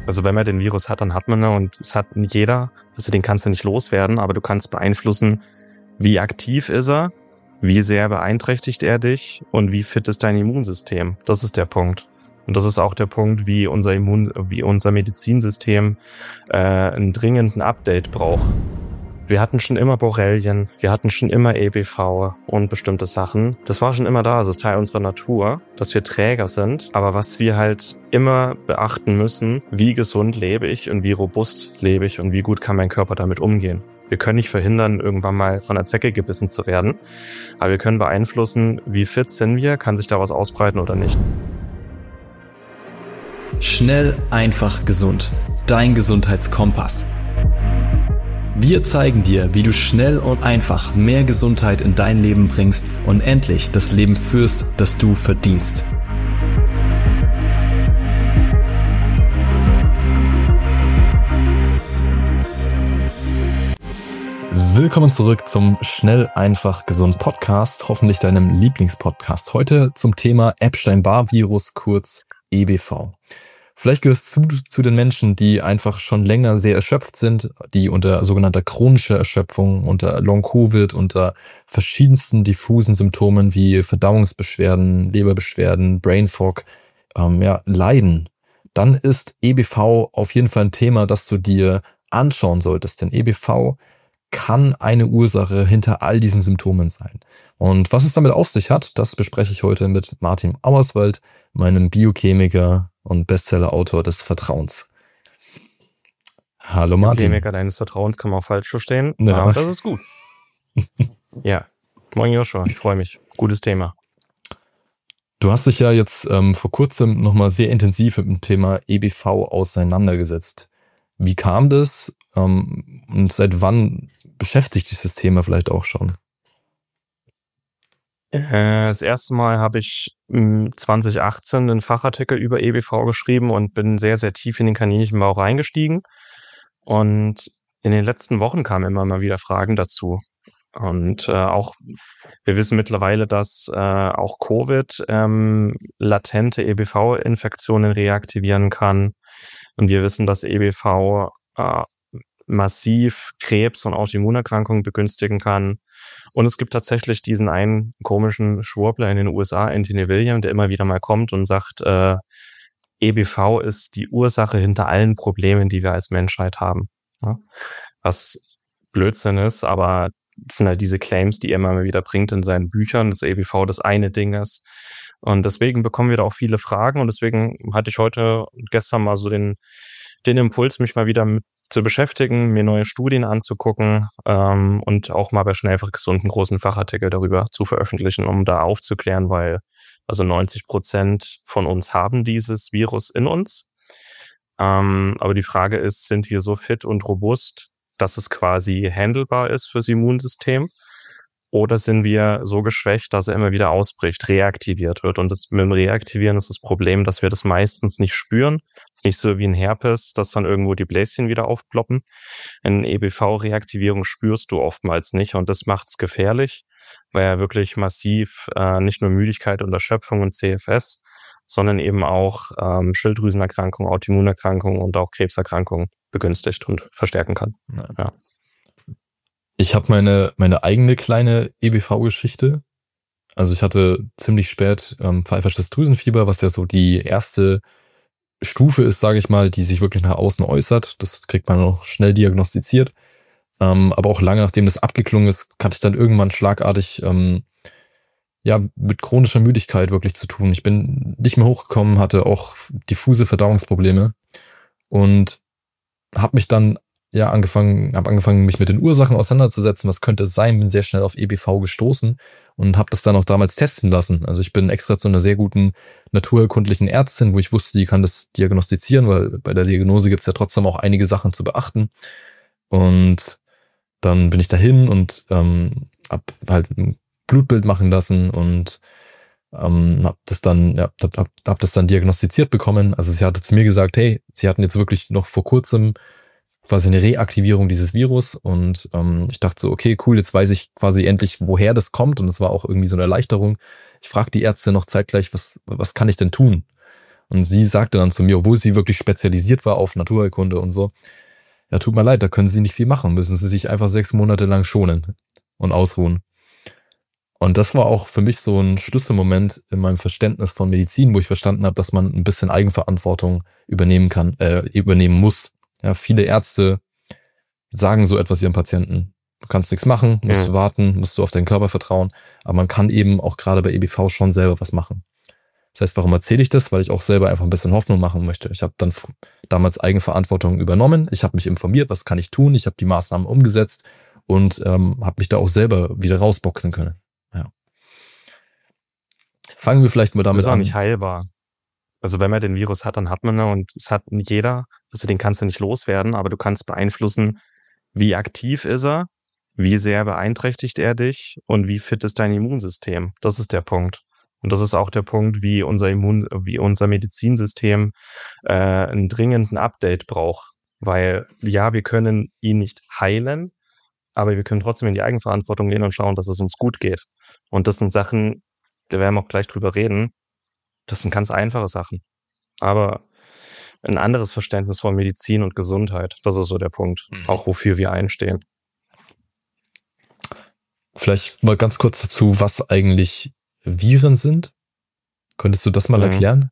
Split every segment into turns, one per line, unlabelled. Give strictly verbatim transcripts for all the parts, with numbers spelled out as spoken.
Also wenn man den Virus hat, dann hat man ihn und es hat jeder. Also den kannst du nicht loswerden, aber du kannst beeinflussen, wie aktiv ist er, wie sehr beeinträchtigt er dich und wie fit ist dein Immunsystem. Das ist der Punkt. Und das ist auch der Punkt, wie unser Immun, wie unser Medizinsystem äh, einen dringenden Update braucht. Wir hatten schon immer Borrelien, wir hatten schon immer E B V und bestimmte Sachen. Das war schon immer da, das ist Teil unserer Natur, dass wir Träger sind. Aber was wir halt immer beachten müssen, wie gesund lebe ich und wie robust lebe ich und wie gut kann mein Körper damit umgehen. Wir können nicht verhindern, irgendwann mal von einer Zecke gebissen zu werden, aber wir können beeinflussen, wie fit sind wir, kann sich da was ausbreiten oder nicht.
Schnell, einfach, gesund. Dein Gesundheitskompass. Wir zeigen dir, wie du schnell und einfach mehr Gesundheit in dein Leben bringst und endlich das Leben führst, das du verdienst. Willkommen zurück zum Schnell, einfach, gesund Podcast, hoffentlich deinem Lieblingspodcast. Heute zum Thema Epstein-Barr-Virus, kurz E B V. Vielleicht gehörst du zu den Menschen, die einfach schon länger sehr erschöpft sind, die unter sogenannter chronischer Erschöpfung, unter Long-Covid, unter verschiedensten diffusen Symptomen wie Verdauungsbeschwerden, Leberbeschwerden, Brain Fog ähm, ja, leiden. Dann ist E B V auf jeden Fall ein Thema, das du dir anschauen solltest, denn E B V kann eine Ursache hinter all diesen Symptomen sein. Und was es damit auf sich hat, das bespreche ich heute mit Martin Auerswald, meinem Biochemiker und Bestseller-Autor des Vertrauens. Hallo Martin.
Biochemiker deines Vertrauens kann man auch falsch verstehen,
ja.
Aber das ist gut. Ja, moin Joshua, ich freue mich. Gutes Thema.
Du hast dich ja jetzt ähm, vor kurzem nochmal sehr intensiv mit dem Thema E B V auseinandergesetzt. Wie kam das ähm, und seit wann beschäftigt dich das Thema vielleicht auch schon?
Das erste Mal habe ich zwanzig achtzehn einen Fachartikel über E B V geschrieben und bin sehr, sehr tief in den Kaninchenbau reingestiegen. Und in den letzten Wochen kamen immer mal wieder Fragen dazu. Und äh, auch, wir wissen mittlerweile, dass äh, auch Covid ähm, latente E B V-Infektionen reaktivieren kann. Und wir wissen, dass E B V äh, massiv Krebs und Autoimmunerkrankungen begünstigen kann. Und es gibt tatsächlich diesen einen komischen Schwurbler in den U S A, Anthony William, der immer wieder mal kommt und sagt, äh, E B V ist die Ursache hinter allen Problemen, die wir als Menschheit haben. Ja? Was Blödsinn ist, aber das sind halt diese Claims, die er immer wieder bringt in seinen Büchern, dass E B V das eine Ding ist. Und deswegen bekommen wir da auch viele Fragen und deswegen hatte ich heute, gestern mal so den, den Impuls, mich mal wieder mit zu beschäftigen, mir neue Studien anzugucken ähm, und auch mal bei Schnell, einfach, gesund einen großen Fachartikel darüber zu veröffentlichen, um da aufzuklären, weil also neunzig Prozent von uns haben dieses Virus in uns. Ähm, aber die Frage ist, sind wir so fit und robust, dass es quasi handelbar ist fürs Immunsystem? Oder sind wir so geschwächt, dass er immer wieder ausbricht, reaktiviert wird? Und das, mit dem Reaktivieren ist das Problem, dass wir das meistens nicht spüren. Es ist nicht so wie ein Herpes, dass dann irgendwo die Bläschen wieder aufploppen. Eine E B V-Reaktivierung spürst du oftmals nicht. Und das macht es gefährlich, weil er wirklich massiv äh, nicht nur Müdigkeit und Erschöpfung und C F S, sondern eben auch ähm, Schilddrüsenerkrankungen, Autoimmunerkrankungen und auch Krebserkrankungen begünstigt und verstärken kann. Ja. Ja.
Ich habe meine meine eigene kleine E B V-Geschichte. Also ich hatte ziemlich spät ähm, pfeifersches Drüsenfieber, was ja so die erste Stufe ist, sage ich mal, die sich wirklich nach außen äußert. Das kriegt man noch schnell diagnostiziert. Ähm, aber auch lange nachdem das abgeklungen ist, hatte ich dann irgendwann schlagartig ähm, ja mit chronischer Müdigkeit wirklich zu tun. Ich bin nicht mehr hochgekommen, hatte auch diffuse Verdauungsprobleme und habe mich dann ja angefangen, habe angefangen, mich mit den Ursachen auseinanderzusetzen. Was könnte es sein? Bin sehr schnell auf E B V gestoßen und habe das dann auch damals testen lassen. Also ich bin extra zu einer sehr guten naturerkundlichen Ärztin, wo ich wusste, die kann das diagnostizieren, weil bei der Diagnose gibt es ja trotzdem auch einige Sachen zu beachten. Und dann bin ich dahin und ähm, habe halt ein Blutbild machen lassen und ähm, habe das dann, ja, hab, hab, hab das dann diagnostiziert bekommen. Also sie hatte zu mir gesagt, hey, sie hatten jetzt wirklich noch vor kurzem quasi eine Reaktivierung dieses Virus und ähm, ich dachte so, okay, cool, jetzt weiß ich quasi endlich, woher das kommt und es war auch irgendwie so eine Erleichterung. Ich frage die Ärzte noch zeitgleich, was was kann ich denn tun? Und sie sagte dann zu mir, obwohl sie wirklich spezialisiert war auf Naturheilkunde und so, ja, tut mir leid, da können Sie nicht viel machen, müssen Sie sich einfach sechs Monate lang schonen und ausruhen. Und das war auch für mich so ein Schlüsselmoment in meinem Verständnis von Medizin, wo ich verstanden habe, dass man ein bisschen Eigenverantwortung übernehmen kann, äh, übernehmen muss. Ja, viele Ärzte sagen so etwas ihren Patienten. Du kannst nichts machen, musst
Mhm.
du warten, musst du auf deinen Körper vertrauen. Aber man kann eben auch gerade bei E B V schon selber was machen. Das heißt, warum erzähle ich das? Weil ich auch selber einfach ein bisschen Hoffnung machen möchte. Ich habe dann f- damals Eigenverantwortung übernommen. Ich habe mich informiert, was kann ich tun. Ich habe die Maßnahmen umgesetzt und ähm, habe mich da auch selber wieder rausboxen können. Ja. Fangen wir vielleicht mal
Das
damit
ist auch
an.
nicht heilbar. Also wenn man den Virus hat, dann hat man ihn und es hat nicht jeder. Also den kannst du nicht loswerden, aber du kannst beeinflussen, wie aktiv ist er, wie sehr beeinträchtigt er dich und wie fit ist dein Immunsystem. Das ist der Punkt. Und das ist auch der Punkt, wie unser Immun, wie unser Medizinsystem äh, einen dringenden Update braucht. Weil ja, wir können ihn nicht heilen, aber wir können trotzdem in die Eigenverantwortung gehen und schauen, dass es uns gut geht. Und das sind Sachen, da werden wir auch gleich drüber reden. Das sind ganz einfache Sachen. Aber ein anderes Verständnis von Medizin und Gesundheit, das ist so der Punkt.
Mhm.
Auch wofür wir einstehen.
Vielleicht mal ganz kurz dazu, was eigentlich Viren sind. Könntest du das mal
Mhm.
erklären?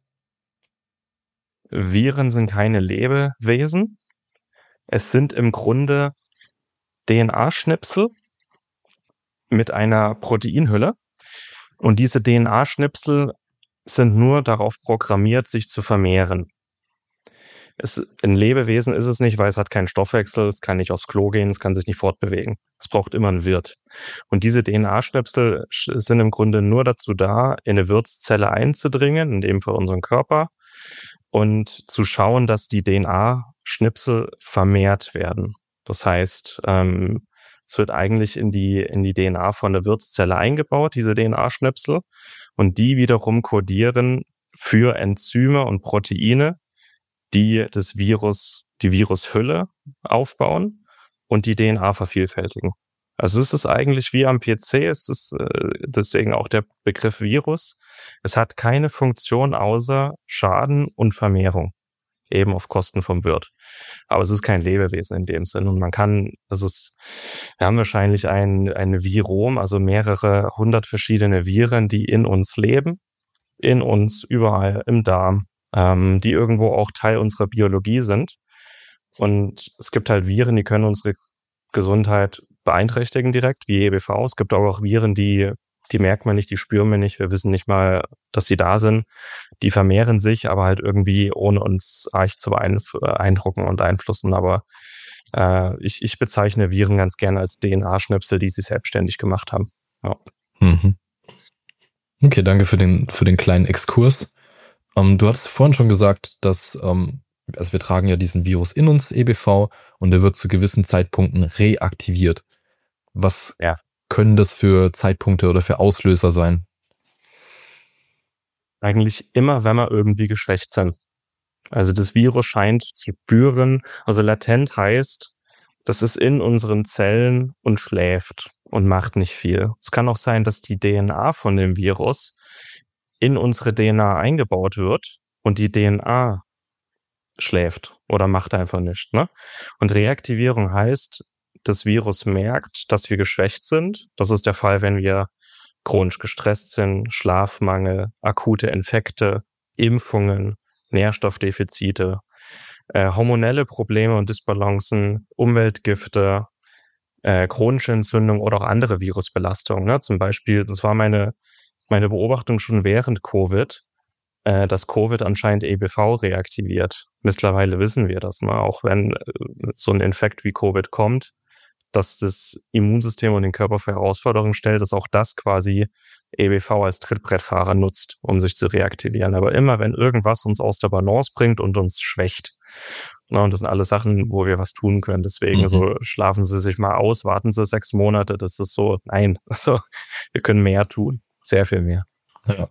Viren sind keine Lebewesen. Es sind im Grunde D N A-Schnipsel mit einer Proteinhülle. Und diese D N A-Schnipsel sind nur darauf programmiert, sich zu vermehren. Es, ein Lebewesen ist es nicht, weil es hat keinen Stoffwechsel, es kann nicht aufs Klo gehen, es kann sich nicht fortbewegen. Es braucht immer einen Wirt. Und diese D N A-Schnipsel sch- sind im Grunde nur dazu da, in eine Wirtszelle einzudringen, in dem Fall unseren Körper, und zu schauen, dass die D N A-Schnipsel vermehrt werden. Das heißt, ähm, es wird eigentlich in die, in die D N A von der Wirtszelle eingebaut, diese D N A-Schnipsel, und die wiederum kodieren für Enzyme und Proteine, die das Virus, die Virushülle aufbauen und die D N A vervielfältigen. Also es ist eigentlich wie am P C, es ist äh, deswegen auch der Begriff Virus. Es hat keine Funktion außer Schaden und Vermehrung, eben auf Kosten vom Wirt. Aber es ist kein Lebewesen in dem Sinn. Und man kann, also es, wir haben wahrscheinlich ein, ein Virom, also mehrere hundert verschiedene Viren, die in uns leben, in uns, überall, im Darm, ähm, die irgendwo auch Teil unserer Biologie sind. Und es gibt halt Viren, die können unsere Gesundheit beeinträchtigen direkt, wie E B V. Es gibt aber auch Viren, die, die merkt man nicht, die spüren wir nicht, wir wissen nicht mal, dass sie da sind. Die vermehren sich, aber halt irgendwie ohne uns arg zu beeindrucken und beeinflussen. Aber äh, ich, ich bezeichne Viren ganz gerne als D N A-Schnipsel, die sie selbstständig gemacht haben. Ja.
Mhm. Okay, danke für den, für den kleinen Exkurs. Ähm, du hattest vorhin schon gesagt, dass, ähm, also wir tragen ja diesen Virus in uns, E B V, und der wird zu gewissen Zeitpunkten reaktiviert. Was
Ja.
können das für Zeitpunkte oder für Auslöser sein?
Eigentlich immer, wenn wir irgendwie geschwächt sind. Also das Virus scheint zu spüren, also latent heißt, das ist in unseren Zellen und schläft und macht nicht viel. Es kann auch sein, dass die D N A von dem Virus in unsere D N A eingebaut wird und die D N A schläft oder macht einfach nichts. Ne? Und Reaktivierung heißt, das Virus merkt, dass wir geschwächt sind. Das ist der Fall, wenn wir chronisch gestresst sind, Schlafmangel, akute Infekte, Impfungen, Nährstoffdefizite, äh, hormonelle Probleme und Dysbalancen, Umweltgifte, äh, chronische Entzündung oder auch andere Virusbelastungen. Ne? Zum Beispiel, das war meine, meine Beobachtung schon während Covid, äh, dass Covid anscheinend E B V reaktiviert. Mittlerweile wissen wir das, ne? Auch wenn äh, so ein Infekt wie Covid kommt, dass das Immunsystem und den Körper für Herausforderungen stellt, dass auch das quasi E B V als Trittbrettfahrer nutzt, um sich zu reaktivieren. Aber immer, wenn irgendwas uns aus der Balance bringt und uns schwächt. Na, und das sind alles Sachen, wo wir was tun können. Deswegen
Mhm.
so schlafen Sie sich mal aus, warten Sie sechs Monate. Das ist so, nein, also wir können mehr tun. Sehr viel mehr.
Ja.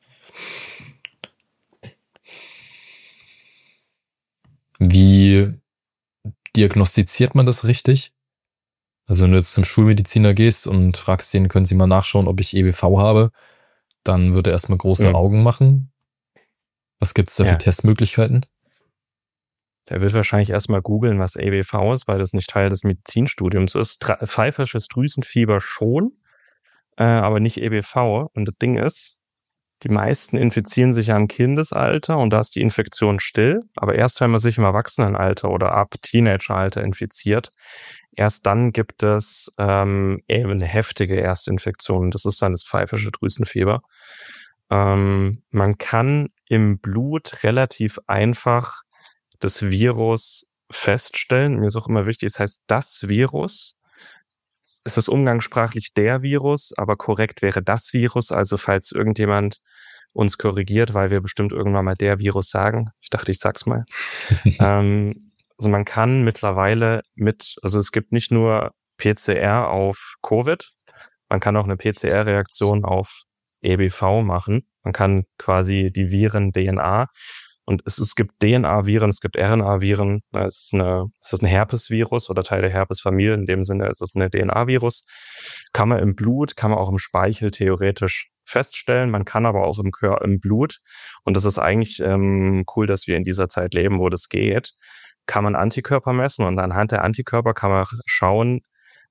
Wie diagnostiziert man das richtig? Also wenn du jetzt zum Schulmediziner gehst und fragst ihn, können Sie mal nachschauen, ob ich E B V habe, dann wird er erstmal große
Mhm.
Augen machen. Was gibt es da
Ja.
für Testmöglichkeiten?
Der wird wahrscheinlich erstmal googeln, was E B V ist, weil das nicht Teil des Medizinstudiums ist. Tra- Pfeifersches Drüsenfieber schon, äh, aber nicht E B V. Und das Ding ist, die meisten infizieren sich ja im Kindesalter und da ist die Infektion still. Aber erst wenn man sich im Erwachsenenalter oder ab Teenageralter infiziert, erst dann gibt es ähm, eben eine heftige Erstinfektion. Das ist dann das pfeifische Drüsenfieber. Ähm, man kann im Blut relativ einfach das Virus feststellen. Mir ist auch immer wichtig, es heißt das Virus. Es ist umgangssprachlich der Virus, aber korrekt wäre das Virus. Also falls irgendjemand uns korrigiert, weil wir bestimmt irgendwann mal der Virus sagen. Ich dachte, ich sag's mal. ähm, also man kann mittlerweile mit, also es gibt nicht nur P C R auf Covid, man kann auch eine P C R-Reaktion auf E B V machen. Man kann quasi die Viren D N A und es, es gibt D N A-Viren, es gibt R N A-Viren. Es ist, eine, es ist ein Herpesvirus oder Teil der Herpesfamilie. In dem Sinne ist es eine D N A-Virus. Kann man im Blut, kann man auch im Speichel theoretisch feststellen. Man kann aber auch im, Kör- im Blut, und das ist eigentlich ähm, cool, dass wir in dieser Zeit leben, wo das geht, kann man Antikörper messen und anhand der Antikörper kann man schauen,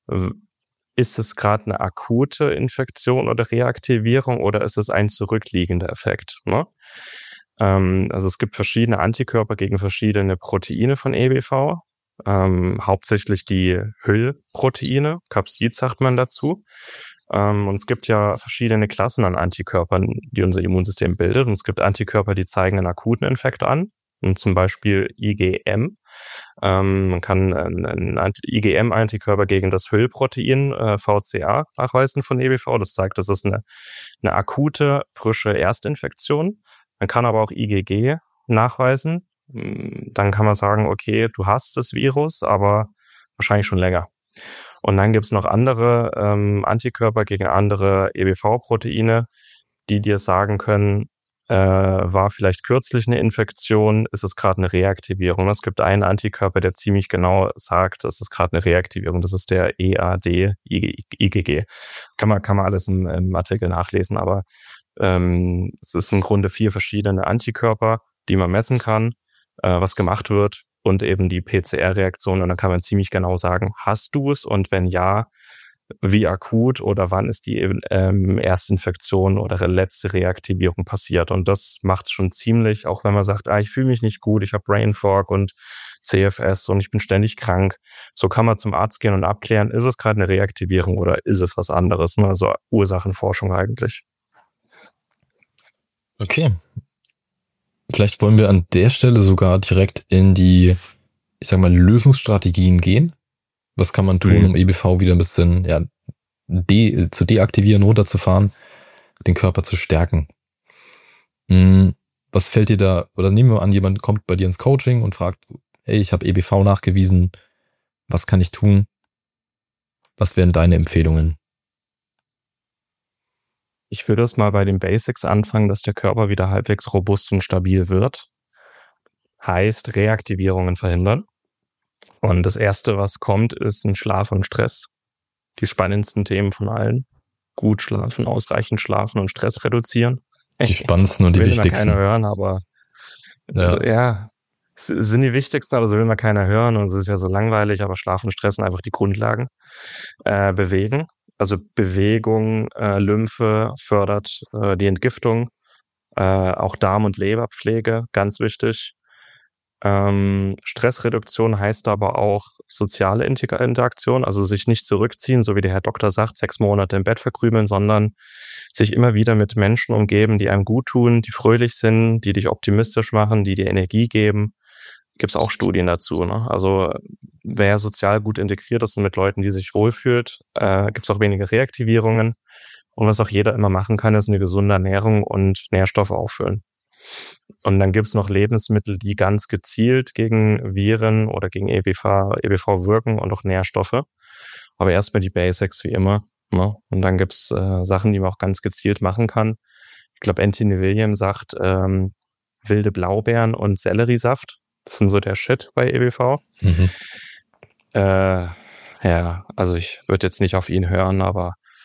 ist es gerade eine akute Infektion oder Reaktivierung oder ist es ein zurückliegender Effekt, ne? Ähm, also es gibt verschiedene Antikörper gegen verschiedene Proteine von E B V, ähm, hauptsächlich die Hüllproteine, Capsid sagt man dazu. Ähm, und es gibt ja verschiedene Klassen an Antikörpern, die unser Immunsystem bildet. Und es gibt Antikörper, die zeigen einen akuten Infekt an, und zum Beispiel I G M. Ähm, man kann einen I G M-Antikörper gegen das Hüllprotein äh, V C A nachweisen von E B V. Das zeigt, das ist eine, eine akute, frische Erstinfektion. Man kann aber auch I G G nachweisen. Dann kann man sagen, okay, du hast das Virus, aber wahrscheinlich schon länger. Und dann gibt's noch andere ähm, Antikörper gegen andere E B V-Proteine, die dir sagen können, äh, war vielleicht kürzlich eine Infektion, ist es gerade eine Reaktivierung. Es gibt einen Antikörper, der ziemlich genau sagt, das ist gerade eine Reaktivierung. Das ist der E A D I G G. Kann man, kann man alles im, im Artikel nachlesen, aber ähm, es ist im Grunde vier verschiedene Antikörper, die man messen kann, äh, was gemacht wird, und eben die P C R-Reaktion. Und dann kann man ziemlich genau sagen, hast du es? Und wenn ja, wie akut oder wann ist die ähm, Erstinfektion oder letzte Reaktivierung passiert. Und das macht es schon ziemlich, auch wenn man sagt, ah, ich fühle mich nicht gut, ich habe Brain Fog und C F S und ich bin ständig krank. So kann man zum Arzt gehen und abklären, ist es gerade eine Reaktivierung oder ist es was anderes? Ne? Also Ursachenforschung eigentlich.
Okay. Vielleicht wollen wir an der Stelle sogar direkt in die, ich sag mal, Lösungsstrategien gehen. Was kann man tun, mhm. um E B V wieder ein bisschen ja, de- zu deaktivieren, runterzufahren, den Körper zu stärken? Mhm. Was fällt dir da, oder nehmen wir an, jemand kommt bei dir ins Coaching und fragt, hey, ich habe E B V nachgewiesen, was kann ich tun? Was wären deine Empfehlungen?
Ich würde es mal bei den Basics anfangen, dass der Körper wieder halbwegs robust und stabil wird. Heißt, Reaktivierungen verhindern. Und das Erste, was kommt, ist ein Schlaf und Stress. Die spannendsten Themen von allen. Gut schlafen, ausreichend schlafen und Stress reduzieren.
Die spannendsten und die
will
wichtigsten.
Will immer keiner hören, aber ja. Also, ja, es sind die wichtigsten, aber so will man keiner hören. Und es ist ja so langweilig, aber Schlaf und Stress sind einfach die Grundlagen. Äh, bewegen. Also Bewegung, äh, Lymphe fördert äh, die Entgiftung. Äh, auch Darm- und Leberpflege, ganz wichtig. Ähm, Stressreduktion heißt aber auch soziale Interaktion, also sich nicht zurückziehen, so wie der Herr Doktor sagt, sechs Monate im Bett verkrümeln, sondern sich immer wieder mit Menschen umgeben, die einem gut tun, die fröhlich sind, die dich optimistisch machen, die dir Energie geben. Gibt es auch Studien dazu, ne? Also wer sozial gut integriert ist und mit Leuten, die sich wohlfühlt, äh, gibt es auch weniger Reaktivierungen. Und was auch jeder immer machen kann, ist eine gesunde Ernährung und Nährstoffe auffüllen. Und dann gibt es noch Lebensmittel, die ganz gezielt gegen Viren oder gegen E B V, E B V wirken und auch Nährstoffe. Aber erstmal die Basics wie immer. Ne? Und dann gibt es äh, Sachen, die man auch ganz gezielt machen kann. Ich glaube, Anthony William sagt, ähm, wilde Blaubeeren und Selleriesaft. Das sind so der Shit bei E B V. Mhm. Äh, ja, also ich würde jetzt nicht auf ihn hören, aber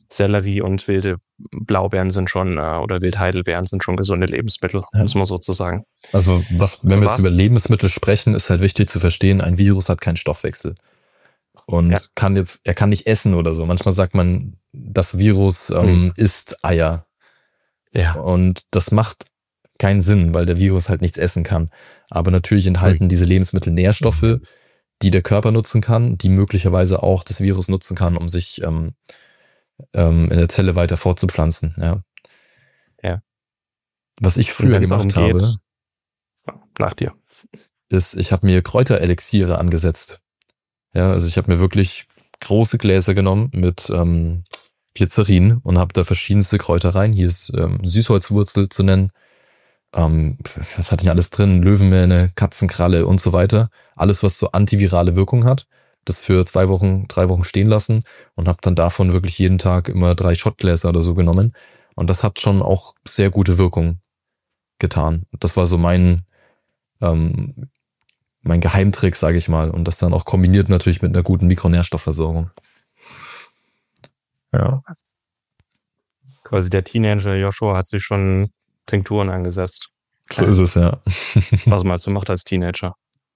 Sellerie und wilde Blaubeeren sind schon, äh, oder Wildheidelbeeren sind schon gesunde Lebensmittel,
Ja.
muss man sozusagen.
Also was, wenn wir
Was?
jetzt über Lebensmittel sprechen, ist halt wichtig zu verstehen, ein Virus hat keinen Stoffwechsel. Und
Ja.
kann jetzt, er kann nicht essen oder so. Manchmal sagt man, das Virus ähm,
Hm.
isst Eier.
Ja.
Und das macht keinen Sinn, weil der Virus halt nichts essen kann. Aber natürlich enthalten
Hm.
diese Lebensmittel Nährstoffe, die der Körper nutzen kann, die möglicherweise auch das Virus nutzen kann, um sich ähm, ähm, in der Zelle weiter fortzupflanzen. Ja.
Ja.
Was ich
Und
früher
wenn's
gemacht
darum geht-
habe,
Nach dir.
ist, ich habe mir Kräuterelixiere angesetzt. Ja, also ich habe mir wirklich große Gläser genommen mit ähm, Glycerin und habe da verschiedenste Kräuter rein. Hier ist ähm, Süßholzwurzel zu nennen. Ähm, was hat denn alles drin? Löwenmähne, Katzenkralle und so weiter. Alles, was so antivirale Wirkung hat. Das für zwei Wochen, drei Wochen stehen lassen und habe dann davon wirklich jeden Tag immer drei Shotgläser oder so genommen. Und das hat schon auch sehr gute Wirkung getan. Das war so mein ähm, mein Geheimtrick, sage ich mal. Und das dann auch kombiniert natürlich mit einer guten Mikronährstoffversorgung. Ja.
Quasi der Teenager Joshua hat sich schon Tinkturen angesetzt.
So ist es, ja.
Was man halt so macht als Teenager.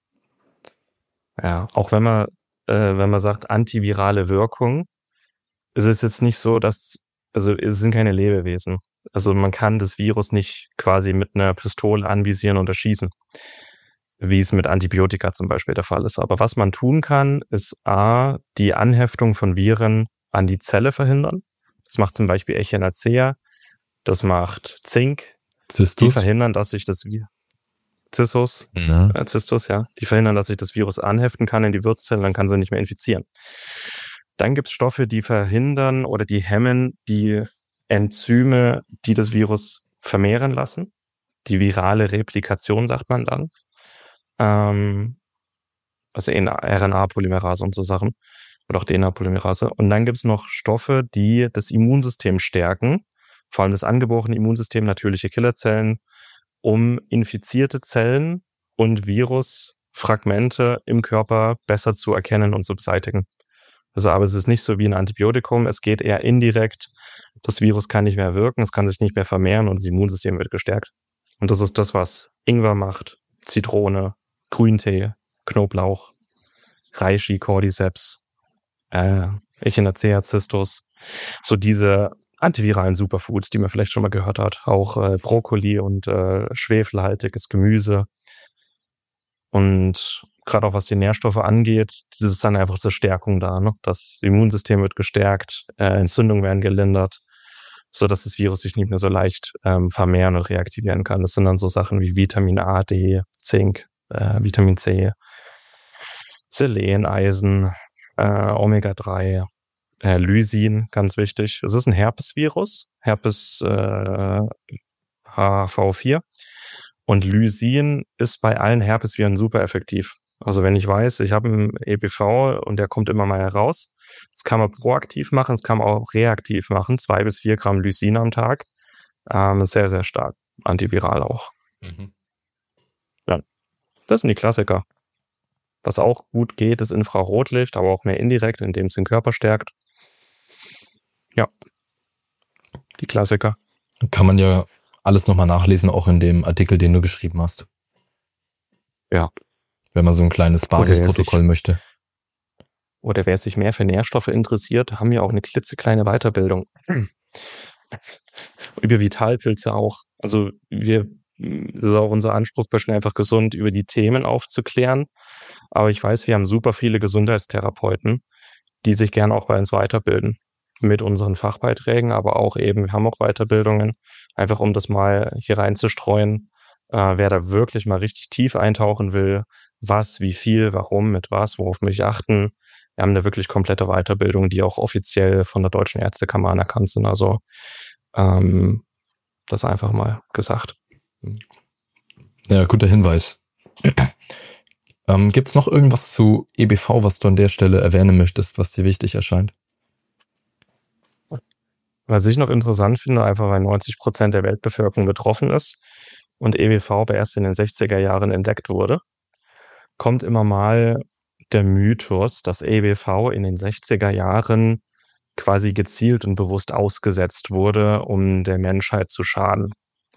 Ja, auch wenn man, äh, wenn man sagt antivirale Wirkung, ist es jetzt nicht so, dass, also es sind keine Lebewesen. Also man kann das Virus nicht quasi mit einer Pistole anvisieren und erschießen, wie es mit Antibiotika zum Beispiel der Fall ist. Aber was man tun kann, ist A, die Anheftung von Viren an die Zelle verhindern. Das macht zum Beispiel Echinacea, das macht Zink, die
Zistus.
verhindern, dass sich das Virus, Zissus,
Ja.
äh, Zistus, ja, die verhindern, dass sich das Virus anheften kann in die Wirtszelle, dann kann sie nicht mehr infizieren. Dann gibt es Stoffe, die verhindern oder die hemmen die Enzyme, die das Virus vermehren lassen. Die virale Replikation, sagt man dann. Ähm, also R N A-Polymerase und so Sachen. Oder auch D N A-Polymerase. Und dann gibt es noch Stoffe, die das Immunsystem stärken. Vor allem das angeborene Immunsystem, natürliche Killerzellen, um infizierte Zellen und Virusfragmente im Körper besser zu erkennen und zu beseitigen. Also, aber es ist nicht so wie ein Antibiotikum. Es geht eher indirekt. Das Virus kann nicht mehr wirken, es kann sich nicht mehr vermehren und das Immunsystem wird gestärkt. Und das ist das, was Ingwer macht, Zitrone, Grüntee, Knoblauch, Reishi, Cordyceps, äh, Echinacea, Zistus. So diese antiviralen Superfoods, die man vielleicht schon mal gehört hat. Auch äh, Brokkoli und äh, schwefelhaltiges Gemüse. Und gerade auch was die Nährstoffe angeht, das ist dann einfach zur Stärkung da. Ne? Das Immunsystem wird gestärkt, äh, Entzündungen werden gelindert, sodass das Virus sich nicht mehr so leicht ähm, vermehren und reaktivieren kann. Das sind dann so Sachen wie Vitamin A, D, Zink, äh, Vitamin C, Selen, Eisen, äh, Omega drei, äh, Lysin, ganz wichtig. Es ist ein Herpesvirus, Herpes äh, H V vier. Und Lysin ist bei allen Herpesviren super effektiv. Also wenn ich weiß, ich habe einen E B V und der kommt immer mal heraus, das kann man proaktiv machen, das kann man auch reaktiv machen. Zwei bis vier Gramm Lysin am Tag. Ähm, sehr, sehr stark. Antiviral auch.
Mhm.
Ja, das sind die Klassiker. Was auch gut geht, ist Infrarotlicht, aber auch mehr indirekt, indem es den Körper stärkt. Ja, die Klassiker.
Kann man ja alles nochmal nachlesen, auch in dem Artikel, den du geschrieben hast.
Ja.
Wenn man so ein kleines Basisprotokoll möchte.
Oder wer sich mehr für Nährstoffe interessiert, haben wir auch eine klitzekleine Weiterbildung. Über Vitalpilze auch. Also wir, das ist auch unser Anspruch, bestimmt einfach gesund über die Themen aufzuklären. Aber ich weiß, wir haben super viele Gesundheitstherapeuten, die sich gerne auch bei uns weiterbilden. Mit unseren Fachbeiträgen, aber auch eben, wir haben auch Weiterbildungen, einfach um das mal hier reinzustreuen. Äh, wer da wirklich mal richtig tief eintauchen will, was, wie viel, warum, mit was, worauf muss ich achten. Wir haben da wirklich komplette Weiterbildungen, die auch offiziell von der Deutschen Ärztekammer anerkannt sind. Also ähm, das einfach mal gesagt.
Ja, guter Hinweis. ähm, Gibt es noch irgendwas zu E B V, was du an der Stelle erwähnen möchtest, was dir wichtig erscheint?
Was ich noch interessant finde, einfach weil neunzig Prozent der Weltbevölkerung betroffen ist und E B V erst in den sechziger Jahren entdeckt wurde, kommt immer mal der Mythos, dass E B V in den sechziger Jahren quasi gezielt und bewusst ausgesetzt wurde, um der Menschheit zu schaden.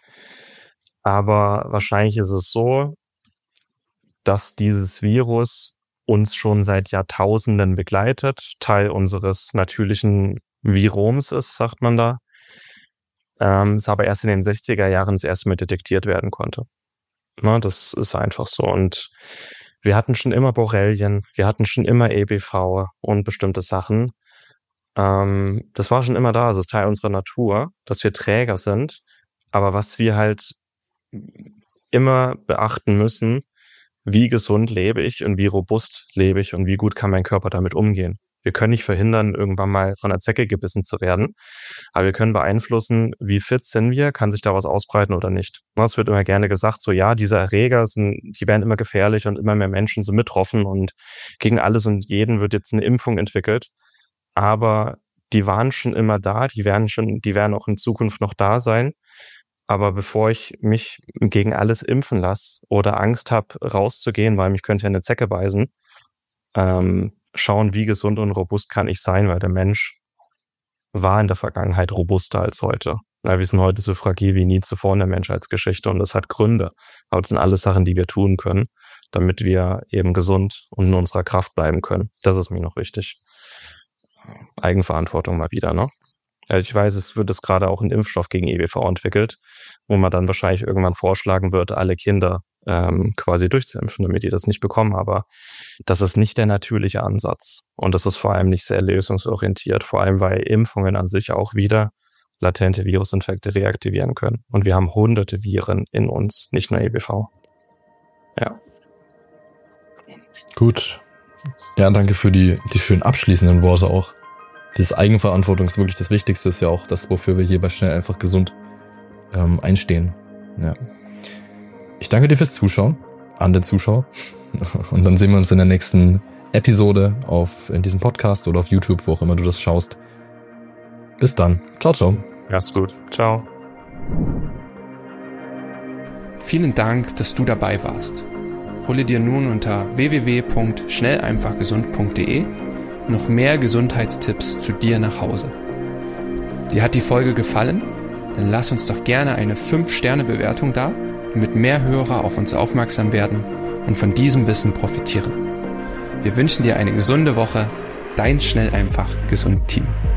Aber wahrscheinlich ist es so, dass dieses Virus uns schon seit Jahrtausenden begleitet, Teil unseres natürlichen Viroms ist, sagt man da, ähm, es aber erst in den sechziger Jahren das erste Mal detektiert werden konnte. Na, das ist einfach so. Und wir hatten schon immer Borrelien, wir hatten schon immer E B V und bestimmte Sachen. Ähm, das war schon immer da, es ist Teil unserer Natur, dass wir Träger sind. Aber was wir halt immer beachten müssen, wie gesund lebe ich und wie robust lebe ich und wie gut kann mein Körper damit umgehen. Wir können nicht verhindern, irgendwann mal von einer Zecke gebissen zu werden, aber wir können beeinflussen, wie fit sind wir, kann sich da was ausbreiten oder nicht. Es wird immer gerne gesagt, so ja, diese Erreger sind, die werden immer gefährlich und immer mehr Menschen sind betroffen und gegen alles und jeden wird jetzt eine Impfung entwickelt. Aber die waren schon immer da, die werden schon, die werden auch in Zukunft noch da sein. Aber bevor ich mich gegen alles impfen lasse oder Angst habe, rauszugehen, weil mich könnte ja eine Zecke beißen, ähm, schauen, wie gesund und robust kann ich sein, weil der Mensch war in der Vergangenheit robuster als heute. Ja, wir sind heute so fragil wie nie zuvor in der Menschheitsgeschichte und das hat Gründe. Aber das sind alles Sachen, die wir tun können, damit wir eben gesund und in unserer Kraft bleiben können. Das ist mir noch wichtig. Eigenverantwortung mal wieder, ne? Also ich weiß, es wird es gerade auch ein Impfstoff gegen E B V entwickelt, wo man dann wahrscheinlich irgendwann vorschlagen wird, alle Kinder ähm, quasi durchzuimpfen, damit die das nicht bekommen. Aber das ist nicht der natürliche Ansatz. Und das ist vor allem nicht sehr lösungsorientiert, vor allem weil Impfungen an sich auch wieder latente Virusinfekte reaktivieren können. Und wir haben hunderte Viren in uns, nicht nur E B V. Ja.
Gut. Ja, danke für die, die schönen abschließenden Worte auch. Diese Eigenverantwortung ist wirklich das Wichtigste, ist ja auch das, wofür wir hier bei Schnell einfach gesund ähm, einstehen. Ja. Ich danke dir fürs Zuschauen, an den Zuschauer. Und dann sehen wir uns in der nächsten Episode auf in diesem Podcast oder auf YouTube, wo auch immer du das schaust. Bis dann. Ciao, ciao.
Mach's gut. Ciao.
Vielen Dank, dass du dabei warst. Hole dir nun unter w w w punkt schnell einfach gesund punkt d e noch mehr Gesundheitstipps zu dir nach Hause. Dir hat die Folge gefallen? Dann lass uns doch gerne eine fünf Sterne Bewertung da, damit mehr Hörer auf uns aufmerksam werden und von diesem Wissen profitieren. Wir wünschen dir eine gesunde Woche. Dein Schnell einfach gesund Team.